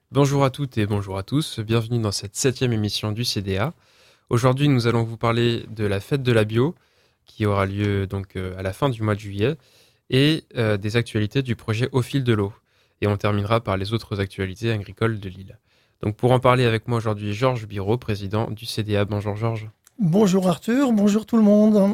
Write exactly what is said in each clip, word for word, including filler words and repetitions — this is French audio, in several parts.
Bonjour à toutes et bonjour à tous, bienvenue dans cette septième émission du C D A. Aujourd'hui, nous allons vous parler de la fête de la bio qui aura lieu donc euh, à la fin du mois de juillet et euh, des actualités du projet Au fil de l'eau. Et on terminera par les autres actualités agricoles de l'île. Donc pour en parler avec moi aujourd'hui, Georges Biraud, président du C D A. Bonjour Georges. Bonjour Arthur, bonjour tout le monde.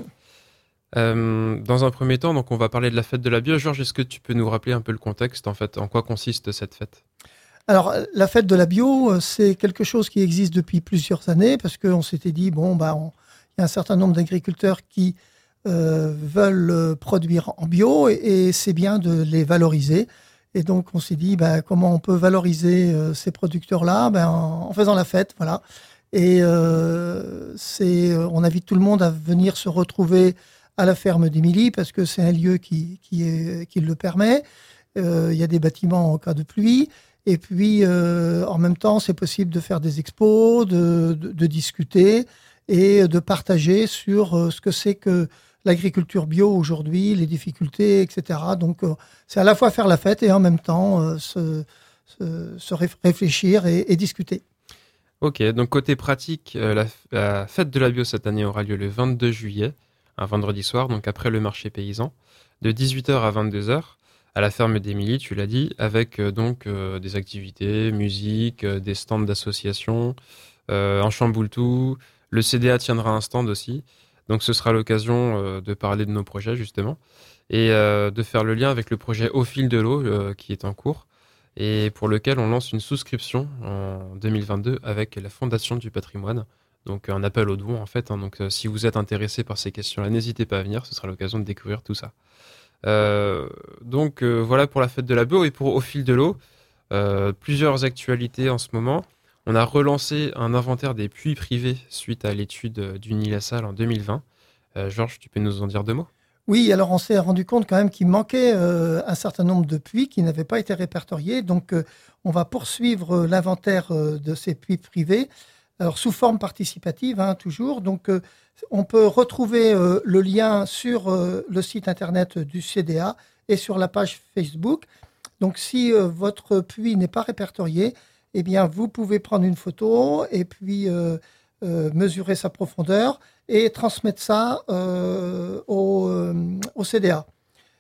Euh, dans un premier temps, donc on va parler de la fête de la bio. Georges, est-ce que tu peux nous rappeler un peu le contexte, en fait, en quoi consiste cette fête? Alors, la fête de la bio, euh, c'est quelque chose qui existe depuis plusieurs années parce qu'on s'était dit, bon, bah, on- il y a un certain nombre d'agriculteurs qui euh, veulent euh, produire en bio et, et c'est bien de les valoriser. Et donc, on s'est dit, bah, comment on peut valoriser euh, ces producteurs-là? Ben, en, en faisant la fête, voilà. Et euh, c'est, euh, on invite tout le monde à venir se retrouver à la ferme d'Émilie parce que c'est un lieu qui, qui, est- qui le permet. Euh, Il y a des bâtiments en cas de pluie. Et puis, euh, en même temps, c'est possible de faire des expos, de, de, de discuter et de partager sur euh, ce que c'est que l'agriculture bio aujourd'hui, les difficultés, et cetera. Donc, euh, c'est à la fois faire la fête et en même temps euh, se, se, se réf- réfléchir et, et discuter. Ok, donc côté pratique, euh, la, f- la fête de la bio cette année aura lieu le vingt-deux juillet, un vendredi soir, donc après le marché paysan, de dix-huit heures à vingt-deux heures, à la ferme d'Émilie, tu l'as dit, avec euh, donc euh, des activités, musique, euh, des stands d'associations, euh, un chamboule-tout. Le C D A tiendra un stand aussi, donc ce sera l'occasion euh, de parler de nos projets justement et euh, de faire le lien avec le projet Au fil de l'eau euh, qui est en cours et pour lequel on lance une souscription en deux mille vingt-deux avec la Fondation du patrimoine. Donc un appel aux dons en fait. Hein. Donc euh, si vous êtes intéressé par ces questions-là, n'hésitez pas à venir, ce sera l'occasion de découvrir tout ça. Euh, donc euh, voilà pour la fête de la bio et pour Au fil de l'eau, euh, plusieurs actualités en ce moment. On a relancé un inventaire des puits privés suite à l'étude du Nil-la-Salle en deux mille vingt. Euh, Georges, tu peux nous en dire deux mots? Oui, alors on s'est rendu compte quand même qu'il manquait euh, un certain nombre de puits qui n'avaient pas été répertoriés. Donc, euh, on va poursuivre euh, l'inventaire euh, de ces puits privés, alors sous forme participative, hein, toujours. Donc, euh, on peut retrouver euh, le lien sur euh, le site internet du C D A et sur la page Facebook. Donc, si euh, votre puits n'est pas répertorié, eh bien, vous pouvez prendre une photo et puis euh, euh, mesurer sa profondeur et transmettre ça euh, au, euh, au C D A.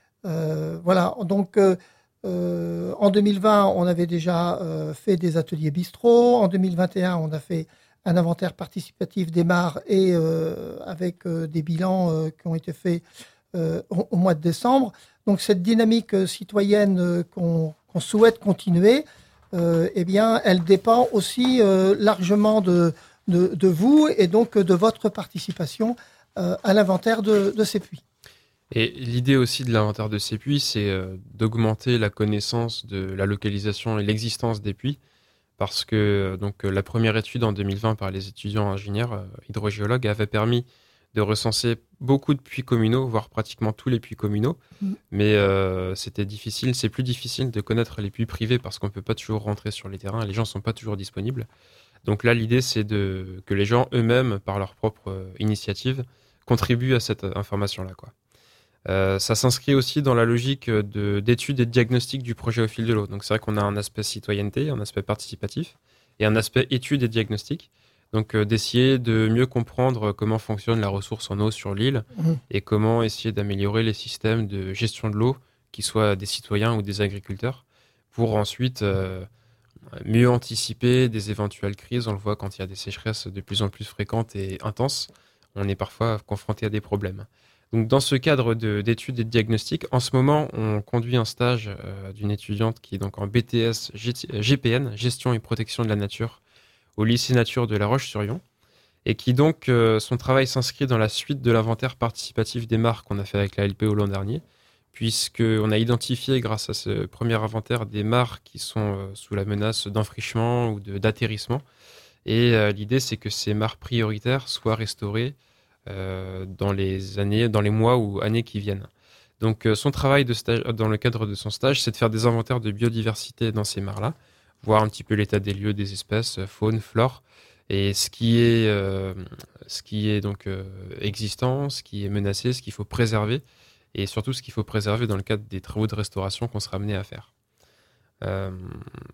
Euh, voilà, donc euh, euh, en deux mille vingt, on avait déjà euh, fait des ateliers bistrot. En deux mille vingt et un, on a fait un inventaire participatif des mares et euh, avec euh, des bilans euh, qui ont été faits euh, au, au mois de décembre. Donc cette dynamique euh, citoyenne euh, qu'on qu'on souhaite continuer, euh, eh bien, elle dépend aussi euh, largement de, de, de vous et donc de votre participation euh, à l'inventaire de, de ces puits. Et l'idée aussi de l'inventaire de ces puits, c'est euh, d'augmenter la connaissance de la localisation et l'existence des puits, parce que euh, donc euh, la première étude en deux mille vingt par les étudiants ingénieurs euh, hydrogéologues avait permis de recenser beaucoup de puits communaux, voire pratiquement tous les puits communaux, mais euh, c'était difficile, c'est plus difficile de connaître les puits privés parce qu'on ne peut pas toujours rentrer sur les terrains, et les gens ne sont pas toujours disponibles. Donc là, l'idée, c'est de que les gens eux-mêmes, par leur propre euh, initiative, contribuent à cette euh, information-là, quoi. Euh, ça s'inscrit aussi dans la logique de, d'étude et de diagnostic du projet Au fil de l'eau. Donc c'est vrai qu'on a un aspect citoyenneté, un aspect participatif et un aspect étude et diagnostic. Donc euh, d'essayer de mieux comprendre comment fonctionne la ressource en eau sur l'île Mhm. et comment essayer d'améliorer les systèmes de gestion de l'eau, qu'ils soient des citoyens ou des agriculteurs, pour ensuite euh, mieux anticiper des éventuelles crises. On le voit quand il y a des sécheresses de plus en plus fréquentes et intenses, on est parfois confronté à des problèmes. Donc, dans ce cadre de- d'études et de diagnostic, en ce moment, on conduit un stage euh, d'une étudiante qui est donc en B T S G- G P N, Gestion et Protection de la Nature, au lycée Nature de La Roche-sur-Yon, et qui donc, euh, son travail s'inscrit dans la suite de l'inventaire participatif des mares qu'on a fait avec la L P O l'an dernier, puisqu'on a identifié, grâce à ce premier inventaire, des mares qui sont euh, sous la menace d'enfrichement ou de- d'atterrissement. Et euh, l'idée, c'est que ces mares prioritaires soient restaurées euh, dans les années, dans les mois ou années qui viennent. Donc, euh, son travail de stage, dans le cadre de son stage, c'est de faire des inventaires de biodiversité dans ces mares-là, voir un petit peu l'état des lieux, des espèces, euh, faune, flore, et ce qui est, euh, ce qui est donc euh, existant, ce qui est menacé, ce qu'il faut préserver, et surtout ce qu'il faut préserver dans le cadre des travaux de restauration qu'on sera amené à faire. Euh,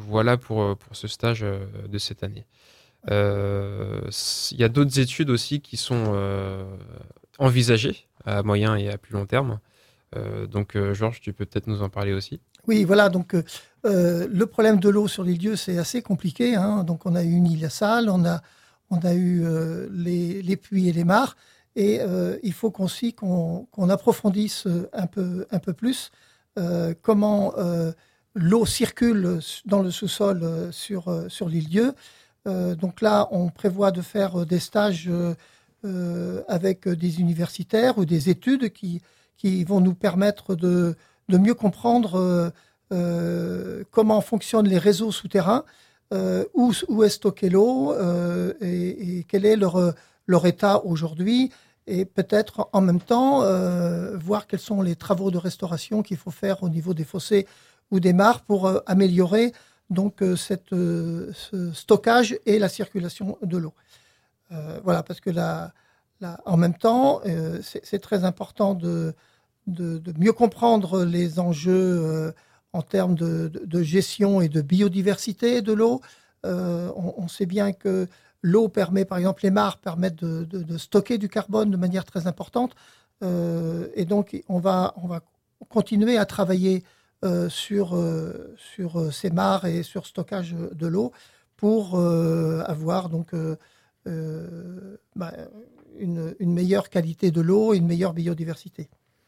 voilà pour, pour ce stage de cette année. Il euh, y a d'autres études aussi qui sont euh, envisagées à moyen et à plus long terme. Euh, donc, euh, Georges, tu peux peut-être nous en parler aussi. Oui, voilà. Donc, euh, euh, le problème de l'eau sur l'île Dieu, c'est assez compliqué, hein. Donc, on a eu une île sale, on a, on a eu euh, les, les puits et les mares. Et euh, il faut qu'on aussi qu'on qu'on approfondisse un peu, un peu plus euh, comment euh, l'eau circule dans le sous-sol euh, sur, euh, sur l'île Dieu. Euh, donc là, on prévoit de faire des stages euh, euh, avec des universitaires ou des études qui, qui vont nous permettre de, de mieux comprendre euh, euh, comment fonctionnent les réseaux souterrains, euh, où, où est stockée l'eau euh, et, et quel est leur, leur état aujourd'hui. Et peut-être en même temps euh, voir quels sont les travaux de restauration qu'il faut faire au niveau des fossés ou des mares pour euh, améliorer donc euh, cette, euh, ce stockage et la circulation de l'eau. Euh, voilà, parce que la, la, en même temps, euh, c'est, c'est très important de, de, de mieux comprendre les enjeux euh, en termes de, de, de gestion et de biodiversité de l'eau. Euh, on, on sait bien que l'eau permet, par exemple, les mares permettent de, de, de stocker du carbone de manière très importante. Euh, et donc, on va, on va continuer à travailler euh, sur, euh, sur ces mares et sur stockage de l'eau pour euh, avoir donc euh, euh, bah, une, une meilleure qualité de l'eau et une meilleure biodiversité.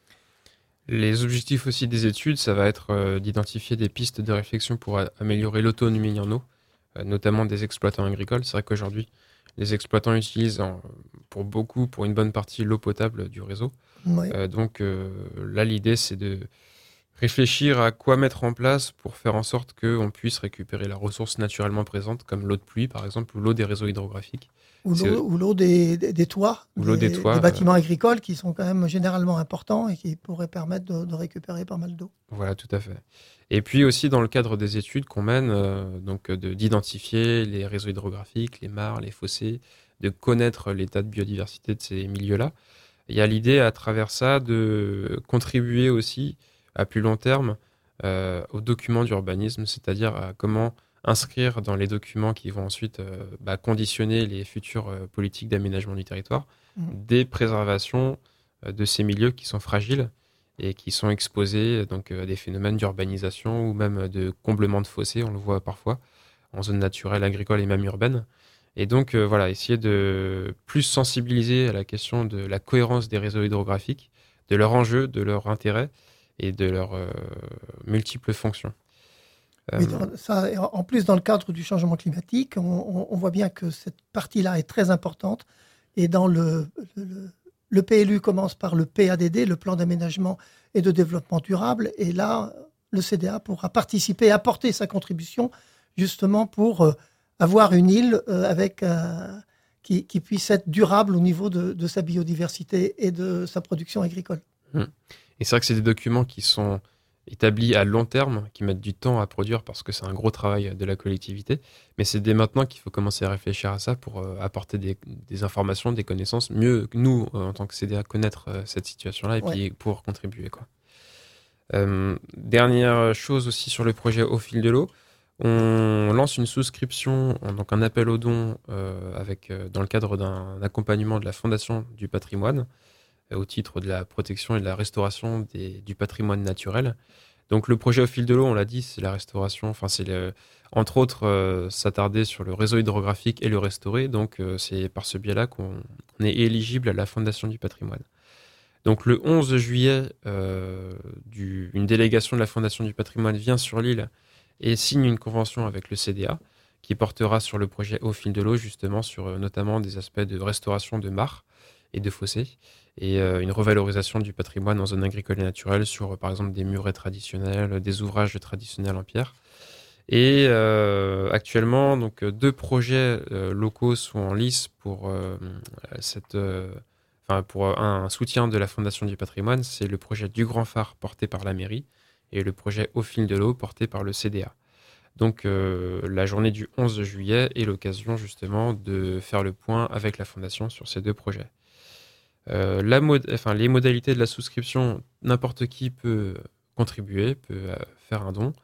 Les objectifs aussi des études, ça va être euh, d'identifier des pistes de réflexion pour a- améliorer l'autonomie en eau, euh, notamment des exploitants agricoles. C'est vrai qu'aujourd'hui, les exploitants utilisent en- pour beaucoup, pour une bonne partie, l'eau potable du réseau. Oui. Euh, donc euh, là, l'idée, c'est de réfléchir à quoi mettre en place pour faire en sorte qu'on puisse récupérer la ressource naturellement présente, comme l'eau de pluie, par exemple, ou l'eau des réseaux hydrographiques. Ou C'est, l'eau, ou l'eau des, des, des toits, ou l'eau des des, des toits. euh, bâtiments agricoles qui sont quand même généralement importants et qui pourraient permettre de, de récupérer pas mal d'eau. Voilà, tout à fait. Et puis aussi dans le cadre des études qu'on mène, euh, donc euh, de, d'identifier les réseaux hydrographiques, les mares, les fossés, de connaître l'état de biodiversité de ces milieux-là. Il y a l'idée à travers ça de contribuer aussi à plus long terme euh, aux documents d'urbanisme, c'est-à-dire à comment inscrire dans les documents qui vont ensuite euh, bah, conditionner les futures euh, politiques d'aménagement du territoire Mhm. des préservations euh, de ces milieux qui sont fragiles et qui sont exposés donc, euh, à des phénomènes d'urbanisation ou même de comblement de fossés, on le voit parfois, en zone naturelle, agricole et même urbaine. Et donc, euh, voilà, essayer de plus sensibiliser à la question de la cohérence des réseaux hydrographiques, de leur enjeu, de leur intérêt et de leurs euh, multiples fonctions. Oui, Euh, dans- ça, et en en plus, dans le cadre du changement climatique, on, on- on voit bien que cette partie-là est très importante. Et dans le, le, le P L U commence par le P A D D, le plan d'aménagement et de développement durable. Et là, le C D A pourra participer, apporter sa contribution justement pour euh, avoir une île euh, avec, euh, qui, qui puisse être durable au niveau de, de sa biodiversité et de sa production agricole. hmm. Et c'est vrai que c'est des documents qui sont établis à long terme, qui mettent du temps à produire parce que c'est un gros travail de la collectivité. Mais c'est dès maintenant qu'il faut commencer à réfléchir à ça pour euh, apporter des, des informations, des connaissances, mieux que nous, euh, en tant que C D A, connaître euh, cette situation-là et Ouais. puis pouvoir contribuer, quoi. Euh, dernière chose aussi sur le projet Au fil de l'eau, on lance une souscription, donc un appel aux dons euh, avec, euh, dans le cadre d'un accompagnement de la Fondation du patrimoine euh, au titre de la protection et de la restauration des- du patrimoine naturel. Donc le projet Au fil de l'eau, on l'a dit, c'est la restauration, enfin c'est le- entre autres euh, s'attarder sur le réseau hydrographique et le restaurer. Donc euh, c'est par ce biais-là qu'on on est éligible à la Fondation du patrimoine. Donc le onze juillet, euh, du- une délégation de la Fondation du patrimoine vient sur l'île et signe une convention avec le C D A qui portera sur le projet Au fil de l'eau, justement sur euh, notamment des aspects de restauration de mares et de fossés et euh, une revalorisation du patrimoine en zone agricole et naturelle sur euh, par exemple des murets traditionnels, des ouvrages traditionnels en pierre. Et euh, actuellement, donc euh, deux projets euh, locaux sont en lice pour euh, cette euh, enfin pour euh, un soutien de la Fondation du patrimoine, c'est le projet du Grand Phare porté par la mairie et le projet Au fil de l'eau porté par le C D A. Donc euh, la journée du onze juillet est l'occasion justement de faire le point avec la Fondation sur ces deux projets. Euh, la mod- enfin, les modalités de la souscription, n'importe qui peut contribuer, peut euh, faire un don.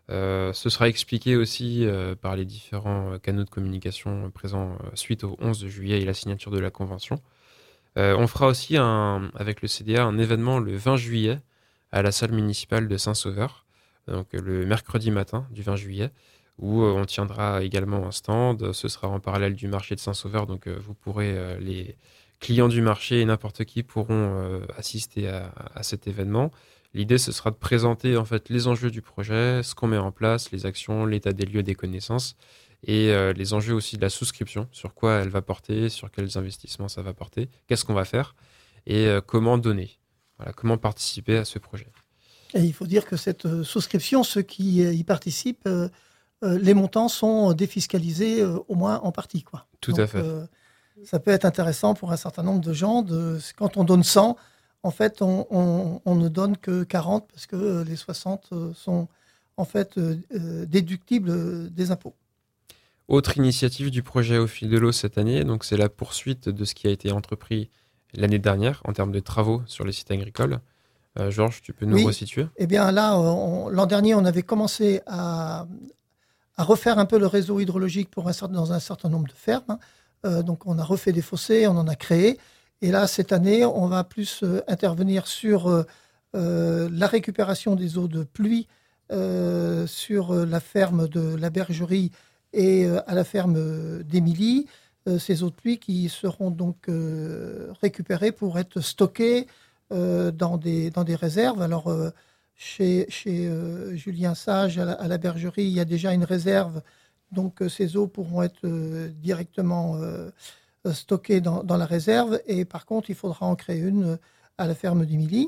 Euh, ce sera expliqué aussi euh, par les différents canaux de communication présents euh, suite au onze juillet et la signature de la convention. Euh, on fera aussi un, avec le C D A un événement le vingt juillet à la salle municipale de Saint-Sauveur, donc le mercredi matin du vingt juillet, où euh, on tiendra également un stand. Ce sera en parallèle du marché de Saint-Sauveur, donc euh, vous pourrez, euh, les clients du marché et n'importe qui pourront euh, assister à, à cet événement. L'idée, ce sera de présenter en fait les enjeux du projet, ce qu'on met en place, les actions, l'état des lieux des connaissances et euh, les enjeux aussi de la souscription, sur quoi elle va porter, sur quels investissements ça va porter, qu'est-ce qu'on va faire et euh, comment donner, voilà, comment participer à ce projet. Et il faut dire que cette euh, souscription, ceux qui euh, y participent, euh, euh, les montants sont défiscalisés euh, au moins en partie, quoi. Tout Donc, à fait. Euh, ça peut être intéressant pour un certain nombre de gens. De, quand on donne cent, en fait, on, on, on ne donne que quarante parce que euh, les soixante euh, sont en fait euh, euh, déductibles des impôts. Autre initiative du projet Au fil de l'eau cette année, donc c'est la poursuite de ce qui a été entrepris l'année dernière en termes de travaux sur les sites agricoles. Euh, Georges, tu peux nous Oui. resituer ? Eh bien là, on, l'an dernier, on avait commencé à, à refaire un peu le réseau hydrologique pour un, dans un certain nombre de fermes. Euh, donc on a refait des fossés, on en a créé. Et là, cette année, on va plus euh, intervenir sur euh, euh, la récupération des eaux de pluie euh, sur la ferme de la Bergerie et euh, à la ferme d'Émilie. Euh, ces eaux de pluie qui seront donc euh, récupérées pour être stockées euh, dans, des, dans des réserves. Alors, euh, chez, chez euh, Julien Sage, à la, à la Bergerie, il y a déjà une réserve. Donc, euh, ces eaux pourront être euh, directement euh, stockées dans, dans la réserve. Et par contre, il faudra en créer une à la ferme d'Émilie.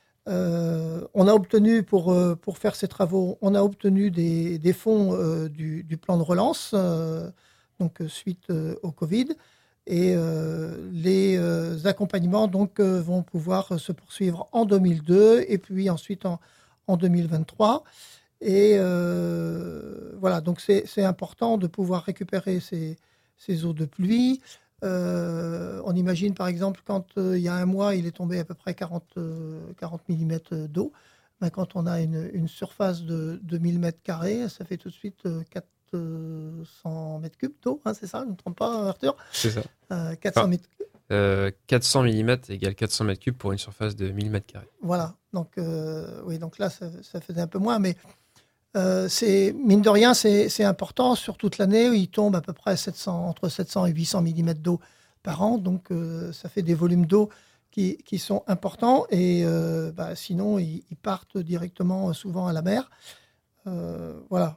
Euh, on a obtenu, pour, euh, pour faire ces travaux, on a obtenu des, des fonds euh, du, du plan de relance, euh, donc euh, suite euh, au Covid. Et euh, les euh, accompagnements donc, euh, vont pouvoir se poursuivre en deux mille deux et puis ensuite en, en deux mille vingt-trois. Et euh, voilà, donc c'est, c'est important de pouvoir récupérer ces, ces eaux de pluie. Euh, on imagine par exemple quand euh, il y a un mois, il est tombé à peu près quarante, euh, quarante millimètres d'eau. Ben, quand on a une, une surface de, de mille mètres carrés, ça fait tout de suite euh, quatre cents mètres cubes d'eau, hein, c'est ça, je ne me trompe pas, Arthur ? C'est ça. Euh, quatre cents mètres cubes. Euh, quatre cents millimètres égale quatre cents mètres cubes pour une surface de mille mètres carrés. Voilà, donc, euh, oui, donc là, ça, ça faisait un peu moins, mais euh, c'est, mine de rien, c'est, c'est important. Sur toute l'année, il tombe à peu près sept cents, entre sept cents et huit cents millimètres d'eau par an, donc euh, ça fait des volumes d'eau qui, qui sont importants, et euh, bah, sinon, ils, ils partent directement euh, souvent à la mer. Euh, voilà.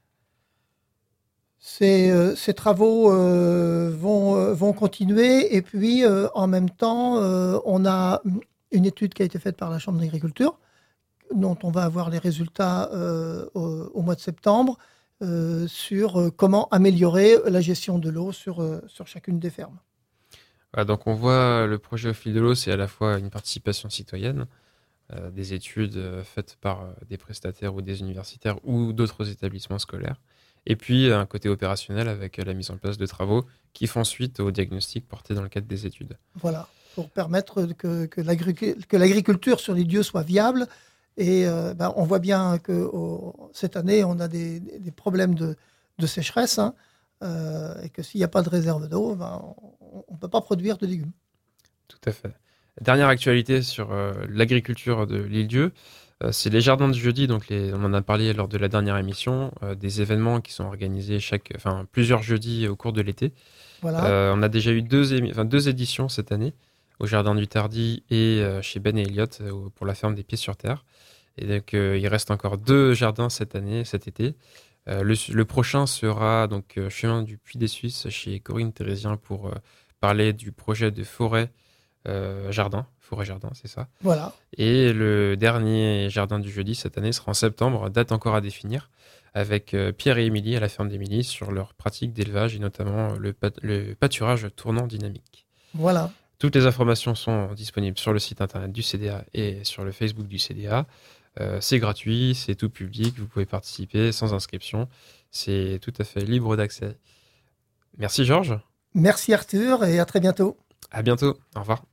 Ces, euh, ces travaux euh, vont, euh, vont continuer, et puis euh, en même temps, euh, on a une étude qui a été faite par la Chambre d'agriculture, dont on va avoir les résultats euh, au, au mois de septembre, euh, sur euh, comment améliorer la gestion de l'eau sur, euh, sur chacune des fermes. Voilà, donc on voit le projet Au fil de l'eau, c'est à la fois une participation citoyenne, euh, des études euh, faites par euh, des prestataires ou des universitaires ou d'autres établissements scolaires, et puis un côté opérationnel avec la mise en place de travaux qui font suite au diagnostic porté dans le cadre des études. Voilà, pour permettre que, que, l'agric- que l'agriculture sur les lieux soit viable. Et euh, ben, on voit bien que au, cette année, on a des, des problèmes de, de sécheresse, hein, euh, et que s'il n'y a pas de réserve d'eau, ben, on ne peut pas produire de légumes. Tout à fait. Dernière actualité sur euh, l'agriculture de l'île-Dieu, euh, c'est les jardins du jeudi. Donc les, on en a parlé lors de la dernière émission, euh, des événements qui sont organisés chaque, enfin, plusieurs jeudis au cours de l'été. Voilà. Euh, on a déjà eu deux, émi- enfin, deux éditions cette année, au Jardin du Tardy et euh, chez Ben et Elliott euh, pour la ferme des Pieds sur Terre. Et donc, euh, il reste encore deux jardins cette année, cet été. Euh, le, le prochain sera donc euh, chemin du Puy des Suisses chez Corinne Thérésien pour euh, parler du projet de forêt euh, jardin, forêt jardin, c'est ça. Voilà. Et le dernier jardin du jeudi cette année sera en septembre, date encore à définir, avec euh, Pierre et Émilie à la ferme d'Émilie sur leur pratique d'élevage et notamment le, pat- le pâturage tournant dynamique. Voilà. Toutes les informations sont disponibles sur le site internet du C D A et sur le Facebook du C D A. Euh, c'est gratuit, c'est tout public, vous pouvez participer sans inscription. C'est tout à fait libre d'accès. Merci Georges. Merci Arthur, et à très bientôt. À bientôt. Au revoir.